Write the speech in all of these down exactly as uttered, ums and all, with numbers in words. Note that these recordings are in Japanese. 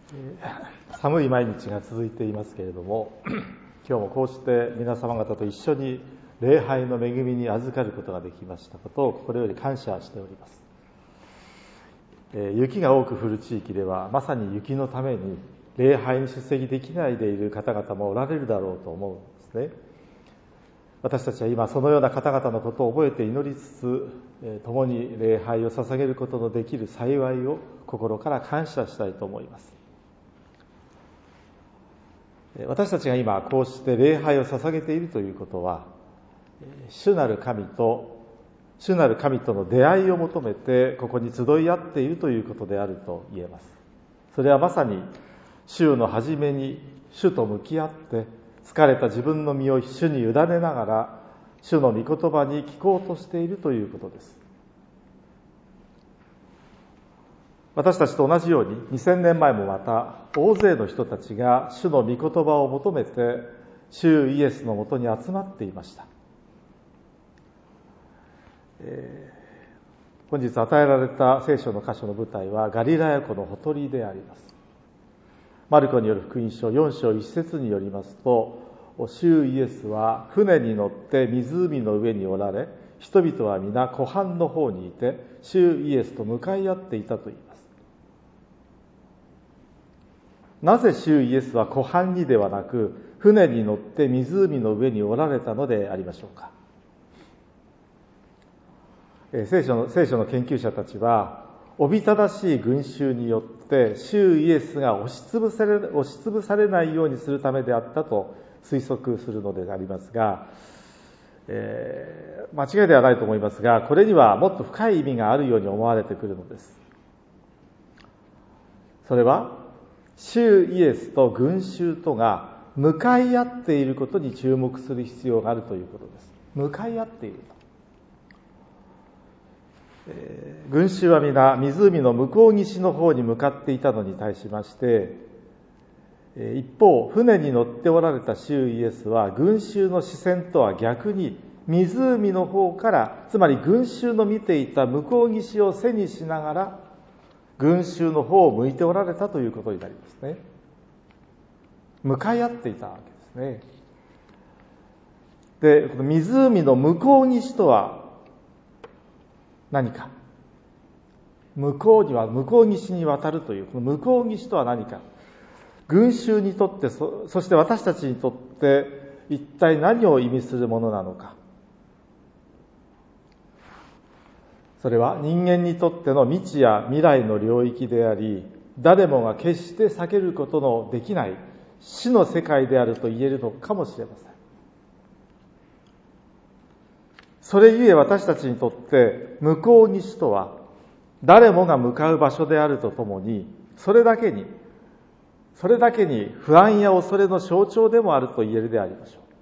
寒い毎日が続いていますけれども、今日もこうして皆様方と一緒に礼拝の恵みに預かることができましたことを心より感謝しております。えー、雪が多く降る地域ではまさに雪のために礼拝に出席できないでいる方々もおられるだろうと思うんですね。私たちは今そのような方々のことを覚えて祈りつつ、えー、共に礼拝を捧げることのできる幸いを心から感謝したいと思います。私たちが今こうして礼拝を捧げているということは、主なる神と主なる神との出会いを求めてここに集い合っているということであると言えます。それはまさに週の初めに主と向き合って疲れた自分の身を主に委ねながら主の御言葉に聞こうとしているということです。私たちと同じようににせんねんまえもまた大勢の人たちが主の御言葉を求めて主イエスのもとに集まっていました。えー、本日与えられた聖書の箇所の舞台はガリラヤ湖のほとりであります。マルコによる福音書よん章いち節によりますと、主イエスは船に乗って湖の上におられ、人々は皆湖畔の方にいて主イエスと向かい合っていたと言います。なぜ主イエスは湖畔にではなく船に乗って湖の上におられたのでありましょうか。えー、聖書の、聖書の研究者たちはおびただしい群衆によって主イエスが押しつぶされ、押しつぶされないようにするためであったと推測するのでありますが、えー、間違いではないと思いますが、これにはもっと深い意味があるように思われてくるのです。それは主イエスと群衆とが向かい合っていることに注目する必要があるということです。向かい合っていると、えー、群衆は皆湖の向こう岸の方に向かっていたのに対しまして、えー、一方船に乗っておられた主イエスは群衆の視線とは逆に湖の方から、つまり群衆の見ていた向こう岸を背にしながら群衆の方を向いておられたということになりますね。向かい合っていたわけですね。で、この湖の向こう岸とは何か、向こうには向こう岸に渡るというこの向こう岸とは何か、群衆にとって そ, そして私たちにとって一体何を意味するものなのか。それは人間にとっての未知や未来の領域であり、誰もが決して避けることのできない死の世界であると言えるのかもしれません。それゆえ私たちにとって向こう岸とは誰もが向かう場所であるとともに、それだけにそれだけに不安や恐れの象徴でもあると言えるでありましょう。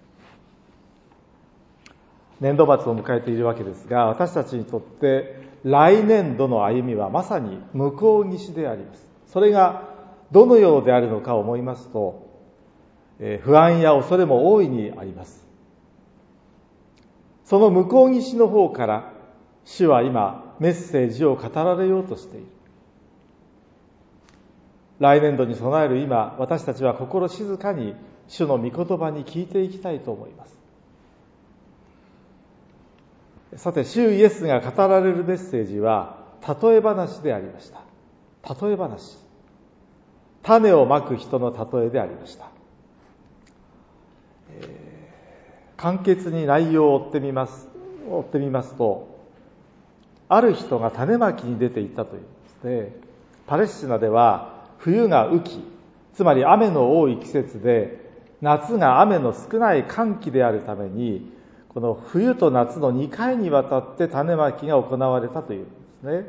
年度末を迎えているわけですが、私たちにとって来年度の歩みはまさに向こう岸であります。それがどのようであるのかを思いますと、えー、不安や恐れも大いにあります。その向こう岸の方から主は今メッセージを語られようとしている。来年度に備える今、私たちは心静かに主の御言葉に聞いていきたいと思います。さて、主イエスが語られるメッセージは例え話でありました。例え話、種をまく人の例えでありました。えー、簡潔に内容を追ってみます追ってみますと、ある人が種まきに出ていったというんですね。パレスチナでは冬が雨季、つまり雨の多い季節で、夏が雨の少ない乾季であるために、この冬と夏のにかいにわたって種まきが行われたというんです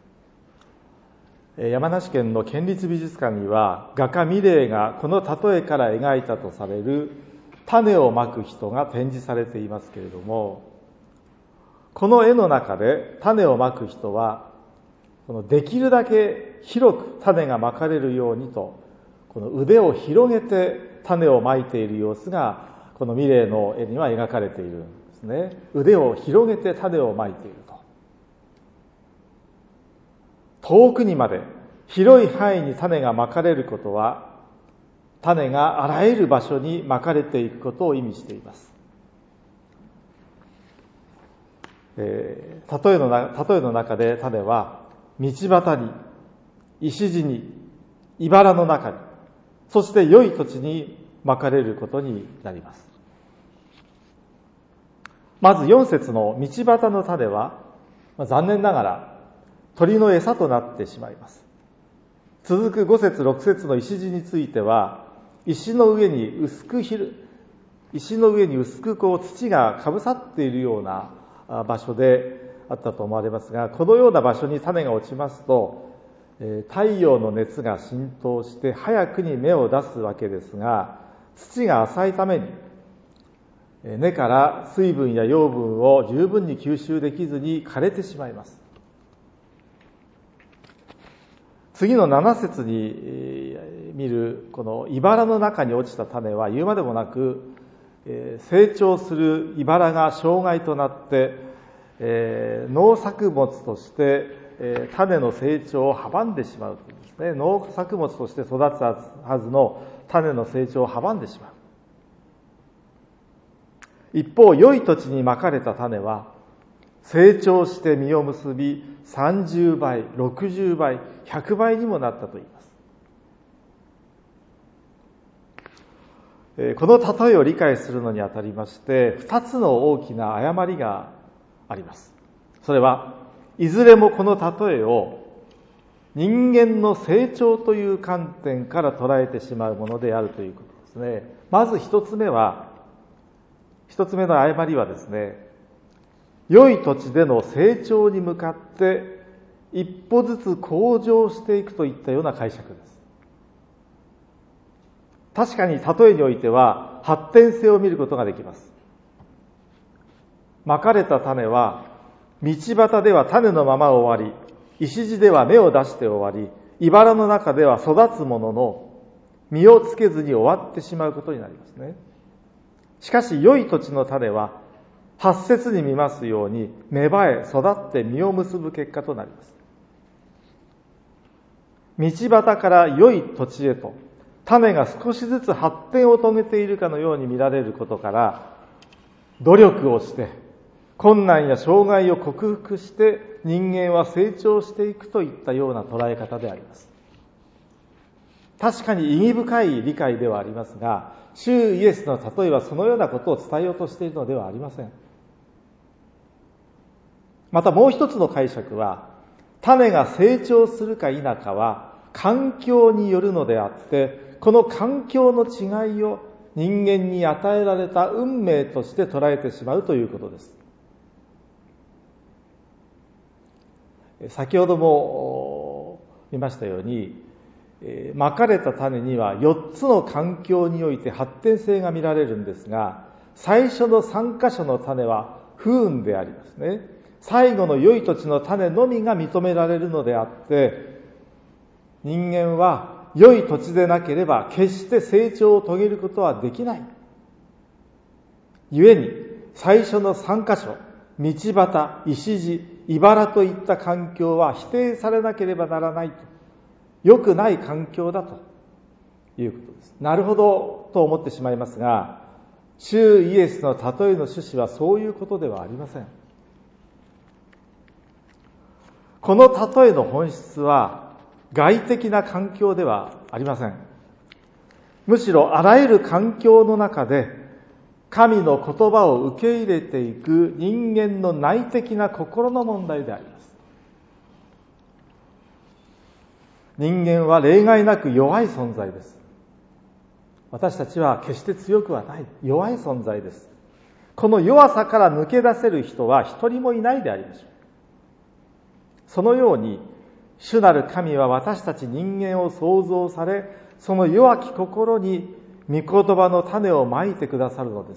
ね。山梨県の県立美術館には画家ミレーがこの例えから描いたとされる種をまく人が展示されていますけれども、この絵の中で種をまく人はこのできるだけ広く種がまかれるようにと、この腕を広げて種をまいている様子がこのミレーの絵には描かれているんですね。腕を広げて種をまいていると。遠くにまで広い範囲に種がまかれることは、種があらゆる場所にまかれていくことを意味しています。えー、例えのな、例えの中で種は、道端に、石地に、茨の中に、そして良い土地にまかれることになります。まずよん節の道端の種は、まあ、残念ながら鳥の餌となってしまいます。続くご節ろく節の石地については、石の上に薄くひる石の上に薄くこう土がかぶさっているような場所であったと思われますが、このような場所に種が落ちますと、太陽の熱が浸透して早くに芽を出すわけですが、土が浅いために根から水分や養分を十分に吸収できずに枯れてしまいます。次のなな節に見るこの茨の中に落ちた種は言うまでもなく、成長する茨が障害となって農作物として種の成長を阻んでしまうというんですね。農作物として育つはずの種の成長を阻んでしまう。一方、良い土地にまかれた種は成長して実を結び、さんじゅうばい、ろくじゅうばい、ひゃくばいにもなったと言います。この例えを理解するのにあたりまして、二つの大きな誤りがあります。それは、いずれもこの例えを人間の成長という観点から捉えてしまうものであるということですね。まず一つ目は、一つ目の誤りはですね、良い土地での成長に向かって一歩ずつ向上していくといったような解釈です。確かに例えにおいては発展性を見ることができます。まかれた種は道端では種のまま終わり、石地では芽を出して終わり、茨の中では育つものの実をつけずに終わってしまうことになりますね。しかし良い土地の種ははち節に見ますように芽生え育って実を結ぶ結果となります。道端から良い土地へと種が少しずつ発展を遂げているかのように見られることから、努力をして困難や障害を克服して人間は成長していくといったような捉え方であります。確かに意義深い理解ではありますが、主イエスの例えはそのようなことを伝えようとしているのではありません。またもう一つの解釈は、種が成長するか否かは環境によるのであって、この環境の違いを人間に与えられた運命として捉えてしまうということです。先ほども見ましたように、まかれた種にはよっつの環境において発展性が見られるんですが、最初のさん箇所の種は不運でありますね。最後の良い土地の種のみが認められるのであって、人間は良い土地でなければ決して成長を遂げることはできない。故に最初のさん箇所、道端、石地、茨といった環境は否定されなければならないと。良くない環境だということです。なるほどと思ってしまいますが、主イエスの例えの趣旨はそういうことではありません。この例えの本質は外的な環境ではありません。むしろあらゆる環境の中で神の言葉を受け入れていく人間の内的な心の問題であります。人間は例外なく弱い存在です。私たちは決して強くはない、弱い存在です。この弱さから抜け出せる人は一人もいないでありましょう。そのように主なる神は私たち人間を創造され、その弱き心に御言葉の種をまいてくださるのです。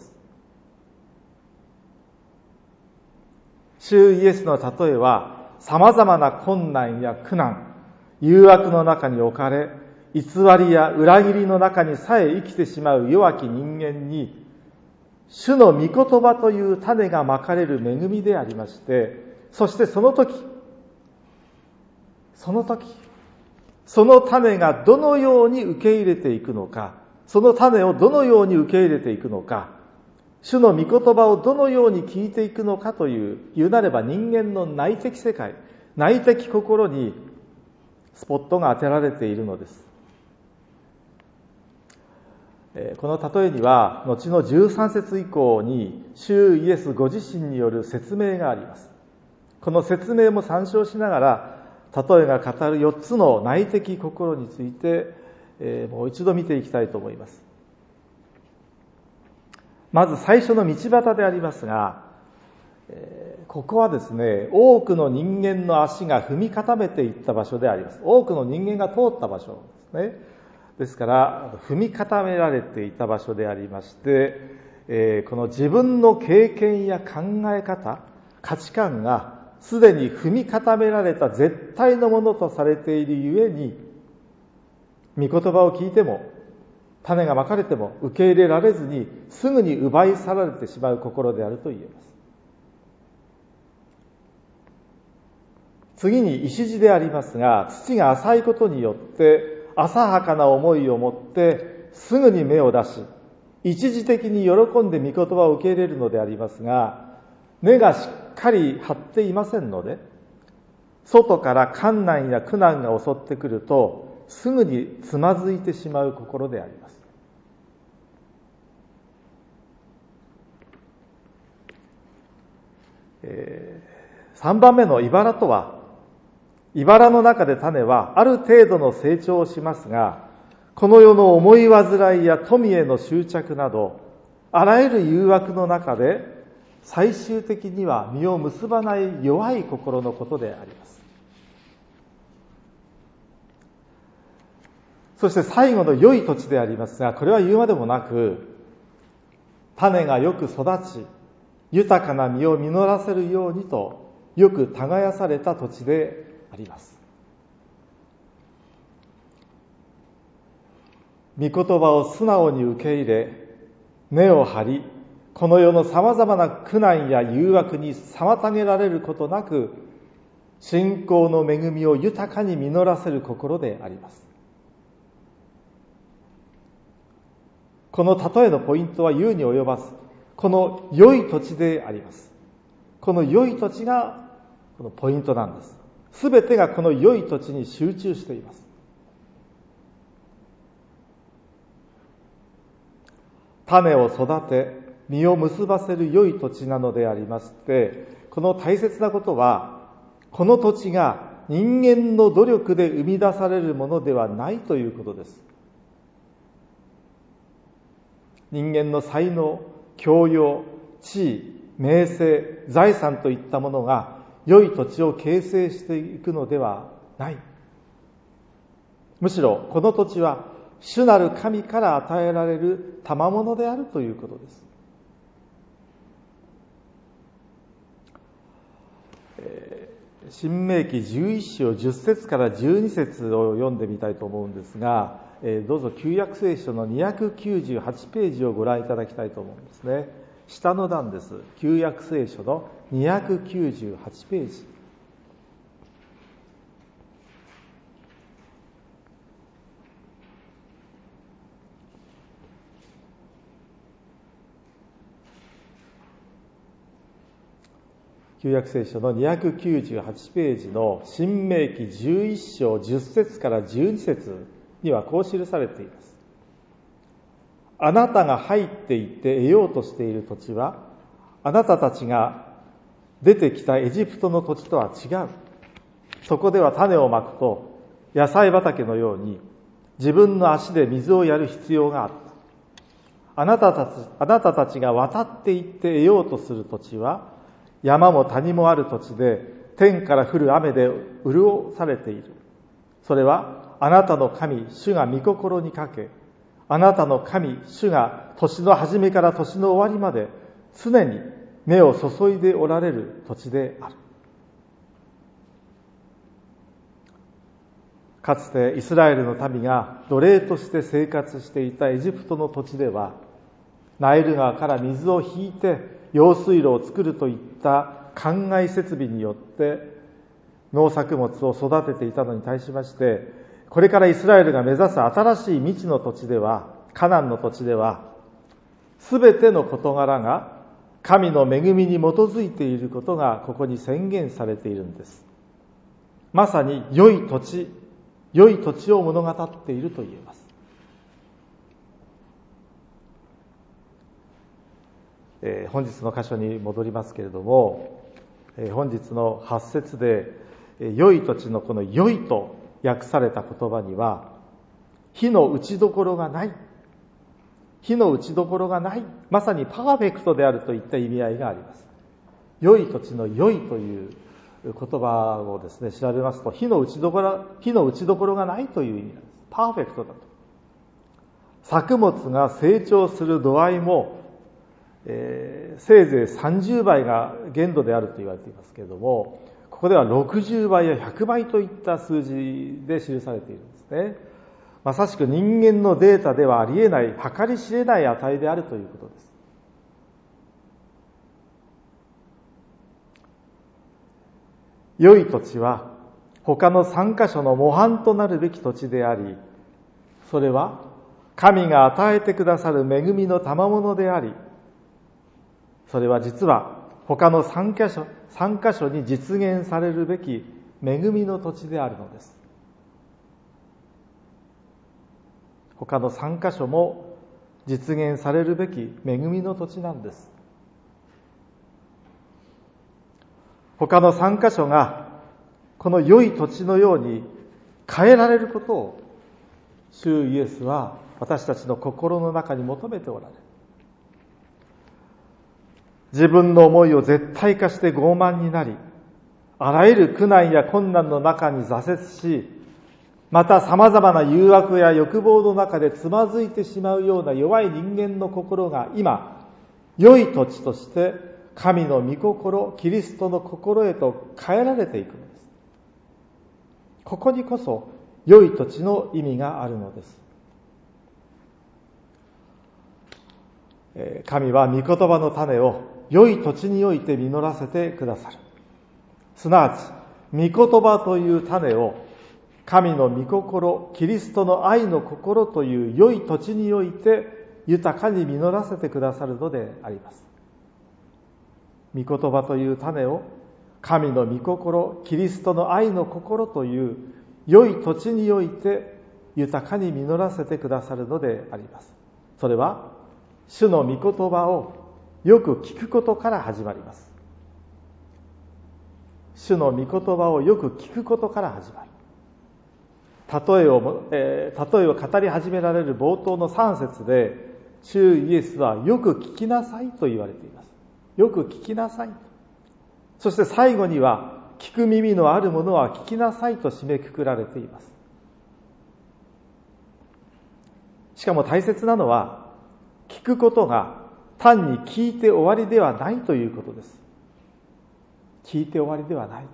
主イエスの例えは様々な困難や苦難、誘惑の中に置かれ、偽りや裏切りの中にさえ生きてしまう弱き人間に、主の御言葉という種がまかれる恵みでありまして、そしてその時、その時、 その種がどのように受け入れていくのか、その種をどのように受け入れていくのか、主の御言葉をどのように聞いていくのかという、言うなれば人間の内的世界、内的心にスポットが当てられているのです。この例えには、後のじゅうさん節以降に、主イエスご自身による説明があります。この説明も参照しながら、例えが語るよっつの内的心について、えー、もう一度見ていきたいと思います。まず最初の道端でありますが、えー、ここはですね、多くの人間の足が踏み固めていった場所であります。多くの人間が通った場所ですね。ですから踏み固められていた場所でありまして、えー、この自分の経験や考え方、価値観がすでに踏み固められた絶対のものとされているゆえに、御言葉を聞いても種がまかれても受け入れられずにすぐに奪い去られてしまう心であると言えます。次に石地でありますが、土が浅いことによって浅はかな思いを持ってすぐに芽を出し、一時的に喜んで御言葉を受け入れるのでありますが、根がしっかり張っていませんので、外から困難や苦難が襲ってくるとすぐにつまずいてしまう心であります。えー、さんばんめの茨とは、茨の中で種はある程度の成長をしますが、この世の思い煩いや富への執着など、あらゆる誘惑の中で最終的には実を結ばない弱い心のことであります。そして最後の良い土地でありますが、これは言うまでもなく、種がよく育ち、豊かな実を実らせるようにとよく耕された土地であります。御言葉を素直に受け入れ、根を張り、この世のさまざまな苦難や誘惑に妨げられることなく、信仰の恵みを豊かに実らせる心であります。この例えのポイントは言うに及ばず、この良い土地であります。この良い土地がこのポイントなんです。すべてがこの良い土地に集中しています。種を育て、実を結ばせる良い土地なのでありまして、この大切なことは、この土地が人間の努力で生み出されるものではないということです。人間の才能、教養、地位、名声、財産といったものが良い土地を形成していくのではない。むしろこの土地は主なる神から与えられる賜物であるということです。えー、新明記じゅういっ章じゅっ節からじゅうに節を読んでみたいと思うんですが、えー、どうぞ旧約聖書のにひゃくきゅうじゅうはちページをご覧いただきたいと思うんですね。下の段です。旧約聖書のにひゃくきゅうじゅうはちページ。旧約聖書のにひゃくきゅうじゅうはちページの新明記じゅういっ章じゅっ節からじゅうに節にはこう記されています。あなたが入っていって得ようとしている土地は、あなたたちが出てきたエジプトの土地とは違う。そこでは種をまくと野菜畑のように自分の足で水をやる必要があった。あなたたち、あなたたちが渡っていって得ようとする土地は、山も谷もある土地で天から降る雨で潤されている。それはあなたの神主が御心にかけ、あなたの神主が年の初めから年の終わりまで常に目を注いでおられる土地である。かつてイスラエルの民が奴隷として生活していたエジプトの土地では、ナイル川から水を引いて用水路を作るといった灌漑設備によって農作物を育てていたのに対しまして、 これからイスラエルが目指す新しい未知の土地では、カナンの土地では、すべての事柄が神の恵みに基づいていることがここに宣言されているんです。まさに良い土地、良い土地を物語っていると言えます。えー、本日の箇所に戻りますけれども、えー、本日のはち節で、えー、良い土地のこの良いと訳された言葉には、火の打ちどころがない、火の打ちどころがない、まさにパーフェクトであるといった意味合いがあります。良い土地の良いという言葉をですね、調べますと、火の打ちどころ、火の打ちどころがないという意味なんです。パーフェクトだと。作物が成長する度合いも、えー、せいぜいさんじゅうばいが限度であると言われていますけれども、ここではろくじゅうばいやひゃくばいといった数字で記されているんですね。まさしく人間のデータではありえない、計り知れない値であるということです。良い土地は他の三箇所の模範となるべき土地であり、それは神が与えてくださる恵みの賜物であり、それは実は他の三箇所、三箇所に実現されるべき恵みの土地であるのです。他の三箇所も実現されるべき恵みの土地なんです。他の三箇所がこの良い土地のように変えられることを主イエスは私たちの心の中に求めておられる。自分の思いを絶対化して傲慢になり、あらゆる苦難や困難の中に挫折し、また様々な誘惑や欲望の中でつまずいてしまうような弱い人間の心が今、良い土地として神の御心、キリストの心へと変えられていくのです。ここにこそ良い土地の意味があるのです。神は御言葉の種を良い土地において実らせてくださる。すなわち、御言葉という種を神の御心、キリストの愛の心という良い土地において豊かに実らせてくださるのであります。御言葉という種を神の御心、キリストの愛の心という良い土地において豊かに実らせてくださるのであります。それは主の御言葉をよく聞くことから始まります。主の御言葉をよく聞くことから始まる。例えを、えー、例えを語り始められる冒頭のさん節で、主イエスはよく聞きなさいと言われています。よく聞きなさい。そして最後には、聞く耳のあるものは聞きなさいと締めくくられています。しかも大切なのは、聞くことが単に聞いて終わりではないということです。聞いて終わりではない。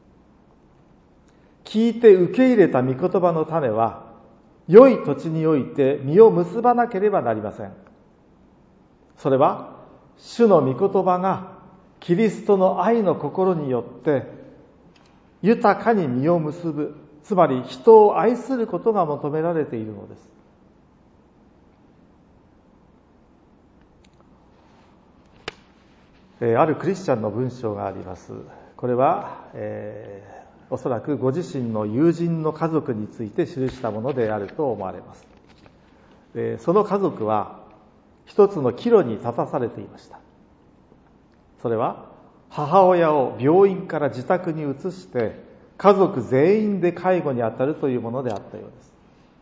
聞いて受け入れた御言葉の種は、良い土地において実を結ばなければなりません。それは、主の御言葉がキリストの愛の心によって豊かに実を結ぶ、つまり人を愛することが求められているのです。あるクリスチャンの文章があります。これは、えー、おそらくご自身の友人の家族について記したものであると思われます。えー、その家族は一つの岐路に立たされていました。それは母親を病院から自宅に移して家族全員で介護に当たるというものであったようです。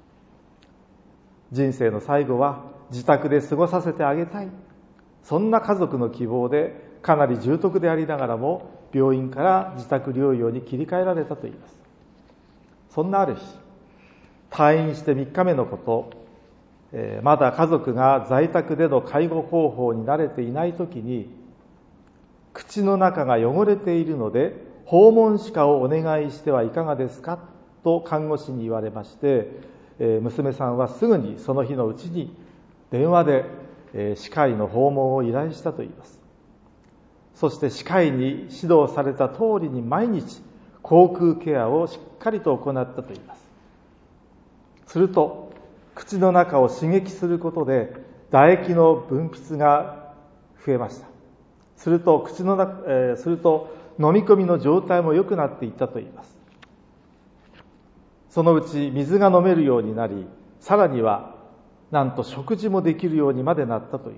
人生の最後は自宅で過ごさせてあげたい、そんな家族の希望でかなり重篤でありながらも病院から自宅療養に切り替えられたといいます。そんなある日、退院してみっかめのこと、えー、まだ家族が在宅での介護方法に慣れていないときに、口の中が汚れているので訪問歯科をお願いしてはいかがですかと看護師に言われまして、えー、娘さんはすぐにその日のうちに電話で歯科医の訪問を依頼したといいます。そして歯科医に指導された通りに毎日口腔ケアをしっかりと行ったといいます。 すると口の中を刺激することで唾液の分泌が増えました。すると口の中、えー、すると飲み込みの状態も良くなっていったといいます。そのうち水が飲めるようになり、さらにはなんと食事もできるようにまでなったという。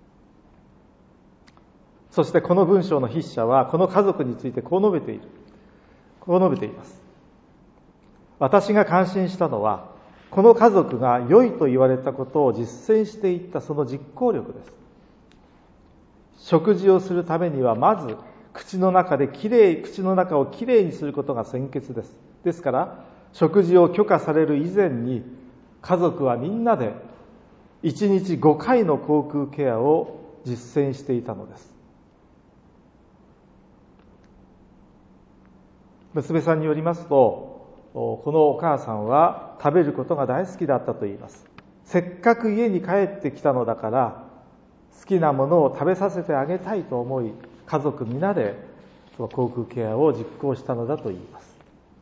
そしてこの文章の筆者はこの家族についてこう述べている。こう述べています。私が感心したのは、この家族が良いと言われたことを実践していったその実行力です。食事をするためにはまず口の中できれい、口の中をきれいにすることが先決です。ですから食事を許可される以前に家族はみんなでいちにちごかいの口腔ケアを実践していたのです。娘さんによりますと、このお母さんは食べることが大好きだったと言います。せっかく家に帰ってきたのだから好きなものを食べさせてあげたいと思い、家族皆でその口腔ケアを実行したのだと言います。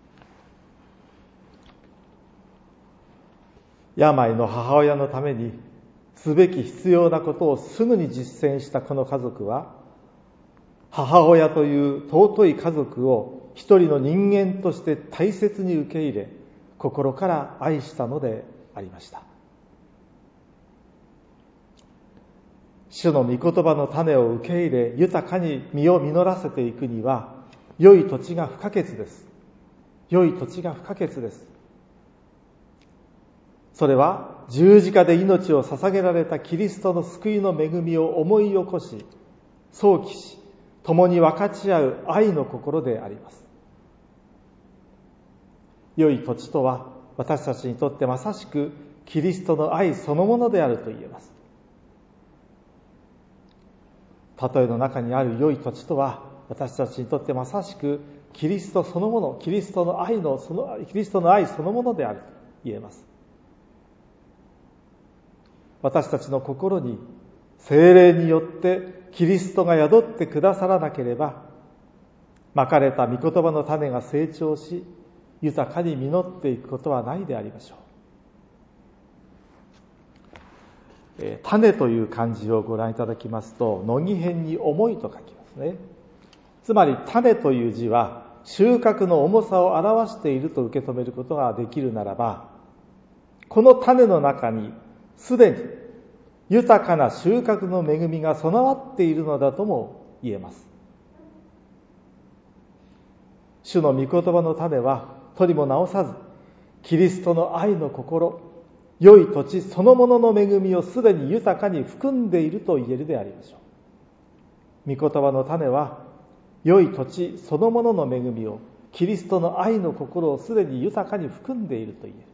病の母親のためにすべき必要なことをすぐに実践したこの家族は、母親という尊い家族を一人の人間として大切に受け入れ、心から愛したのでありました。主の御言葉の種を受け入れ、豊かに実を実らせていくには、良い土地が不可欠です。良い土地が不可欠です。それは十字架で命を捧げられたキリストの救いの恵みを思い起こし、想起し、共に分かち合う愛の心であります。良い土地とは私たちにとってまさしくキリストの愛そのものであると言えます。例えの中にある良い土地とは私たちにとってまさしくキリストそのもの、キリストの愛のそのキリストの愛そのものであると言えます。私たちの心に聖霊によってキリストが宿ってくださらなければ、まかれた御言葉の種が成長し、豊かに実っていくことはないでありましょう。えー、種という漢字をご覧いただきますと、乃木編に重いと書きますね。つまり種という字は収穫の重さを表していると受け止めることができるならば、この種の中にすでに豊かな収穫の恵みが備わっているのだとも言えます。主の御言葉の種は取りも直さず、キリストの愛の心、良い土地そのものの恵みをすでに豊かに含んでいると言えるでありましょう。御言葉の種は良い土地そのものの恵みを、キリストの愛の心をすでに豊かに含んでいると言える。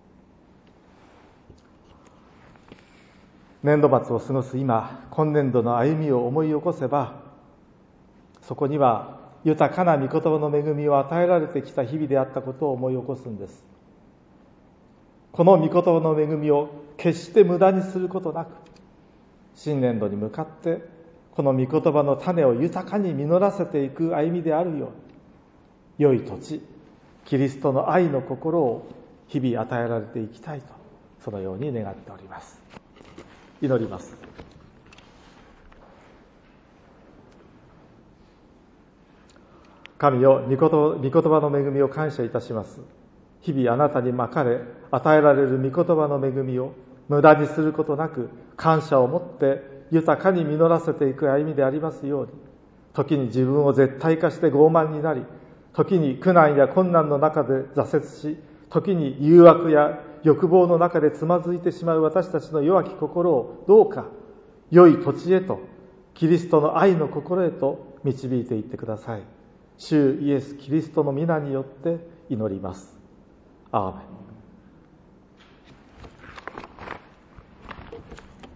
年度末を過ごす今、今年度の歩みを思い起こせば、そこには豊かな御言葉の恵みを与えられてきた日々であったことを思い起こすんです。この御言葉の恵みを決して無駄にすることなく、新年度に向かってこの御言葉の種を豊かに実らせていく歩みであるように、良い土地、キリストの愛の心を日々与えられていきたいと、そのように願っております。祈ります。神よ、御言葉の恵みを感謝いたします。日々あなたにまかれ与えられる御言葉の恵みを無駄にすることなく、感謝を持って豊かに実らせていく歩みでありますように、時に自分を絶対化して傲慢になり、時に苦難や困難の中で挫折し、時に誘惑や欲望の中でつまずいてしまう私たちの弱き心をどうか良い土地へと、キリストの愛の心へと導いていってください。主イエス・キリストの皆によって祈ります。アーメン。